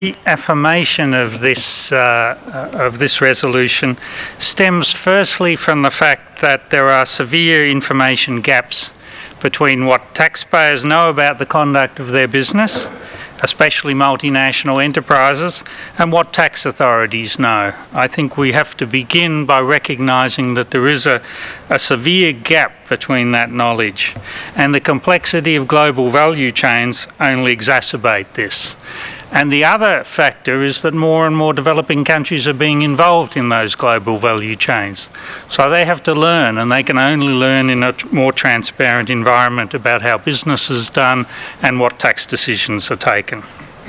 The affirmation of this resolution stems firstly from the fact that there are severe information gaps between what taxpayers know about the conduct of their business, especially multinational enterprises, and what tax authorities know. I think we have to begin by recognising that there is a severe gap between that knowledge, and the complexity of global value chains only exacerbate this. And the other factor is that more and more developing countries are being involved in those global value chains. So they have to learn, and they can only learn in a more transparent environment about how business is done and what tax decisions are taken.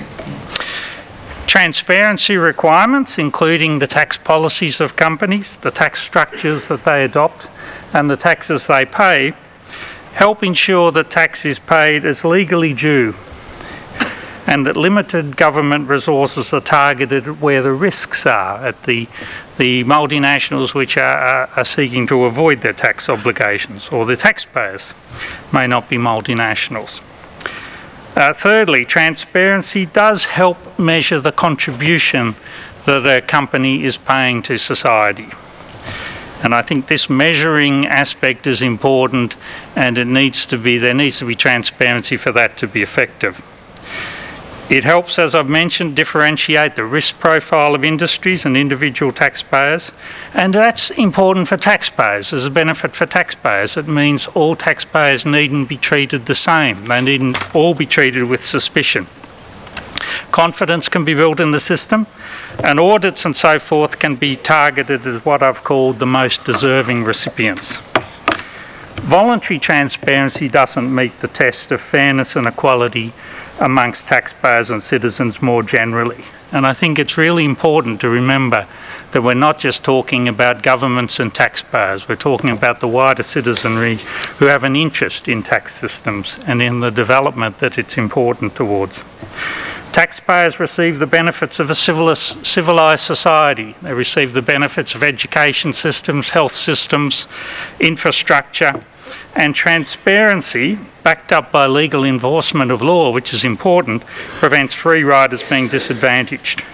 Transparency requirements, including the tax policies of companies, the tax structures that they adopt, and the taxes they pay, help ensure that tax is paid as legally due, and that limited government resources are targeted at where the risks are, at the multinationals which are seeking to avoid their tax obligations, or the taxpayers may not be multinationals. Thirdly, transparency does help measure the contribution that a company is paying to society. And I think this measuring aspect is important, and there needs to be transparency for that to be effective. It helps, as I've mentioned, differentiate the risk profile of industries and individual taxpayers, and that's important for taxpayers. There's a benefit for taxpayers. It means all taxpayers needn't be treated the same. They needn't all be treated with suspicion. Confidence can be built in the system, and audits and so forth can be targeted at what I've called the most deserving recipients. Voluntary transparency doesn't meet the test of fairness and equality amongst taxpayers and citizens more generally. And I think it's really important to remember that we're not just talking about governments and taxpayers, we're talking about the wider citizenry who have an interest in tax systems and in the development that it's important towards. Taxpayers receive the benefits of a civilised society. They receive the benefits of education systems, health systems, infrastructure, and transparency, backed up by legal enforcement of law, which is important, prevents free riders being disadvantaged.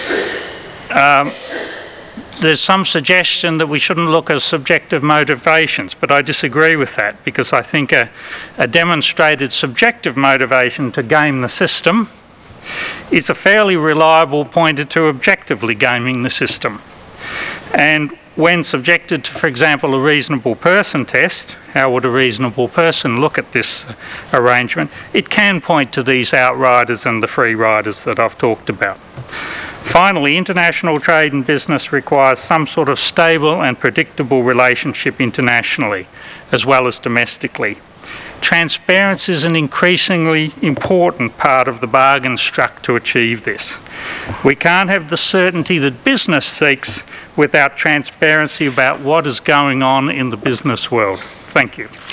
There's some suggestion that we shouldn't look at subjective motivations, but I disagree with that, because I think a demonstrated subjective motivation to game the system is a fairly reliable pointer to objectively gaming the system. And when subjected to, for example, a reasonable person test, how would a reasonable person look at this arrangement, it can point to these outriders and the free riders that I've talked about. Finally, international trade and business requires some sort of stable and predictable relationship internationally, as well as domestically. Transparency is an increasingly important part of the bargain struck to achieve this. We can't have the certainty that business seeks without transparency about what is going on in the business world. Thank you.